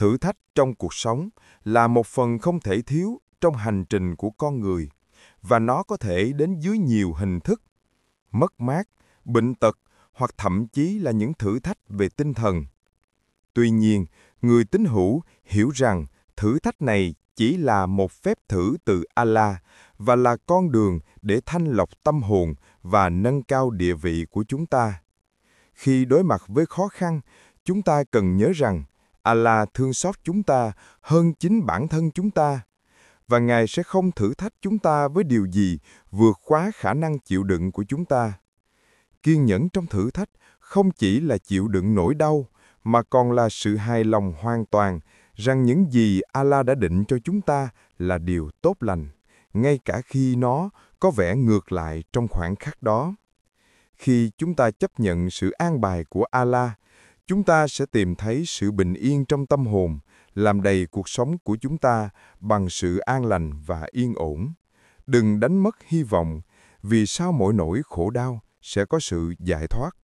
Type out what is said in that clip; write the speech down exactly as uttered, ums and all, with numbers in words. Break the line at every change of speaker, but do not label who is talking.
Thử thách trong cuộc sống là một phần không thể thiếu trong hành trình của con người, và nó có thể đến dưới nhiều hình thức: mất mát, bệnh tật hoặc thậm chí là những thử thách về tinh thần. Tuy nhiên, người tín hữu hiểu rằng thử thách này chỉ là một phép thử từ Allah và là con đường để thanh lọc tâm hồn và nâng cao địa vị của chúng ta. Khi đối mặt với khó khăn, chúng ta cần nhớ rằng Allah thương xót chúng ta hơn chính bản thân chúng ta, và Ngài sẽ không thử thách chúng ta với điều gì vượt quá khả năng chịu đựng của chúng ta. Kiên nhẫn trong thử thách không chỉ là chịu đựng nỗi đau, mà còn là sự hài lòng hoàn toàn rằng những gì Allah đã định cho chúng ta là điều tốt lành, ngay cả khi nó có vẻ ngược lại trong khoảnh khắc đó. Khi chúng ta chấp nhận sự an bài của Allah, chúng ta sẽ tìm thấy sự bình yên trong tâm hồn, làm đầy cuộc sống của chúng ta bằng sự an lành và yên ổn. Đừng đánh mất hy vọng, vì sau mỗi nỗi khổ đau sẽ có sự giải thoát.